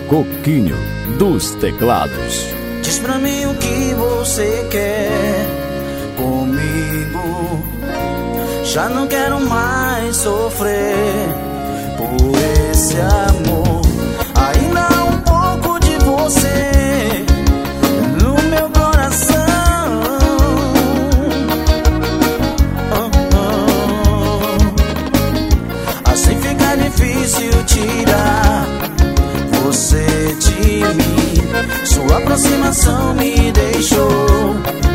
Coquinho dos teclados. Diz pra mim o que você quer comigo. Já não quero mais sofrer por esse amor. Ainda há um pouco de você no meu coração. Assim fica difícil tirar você de mim. Sua aproximação me deixou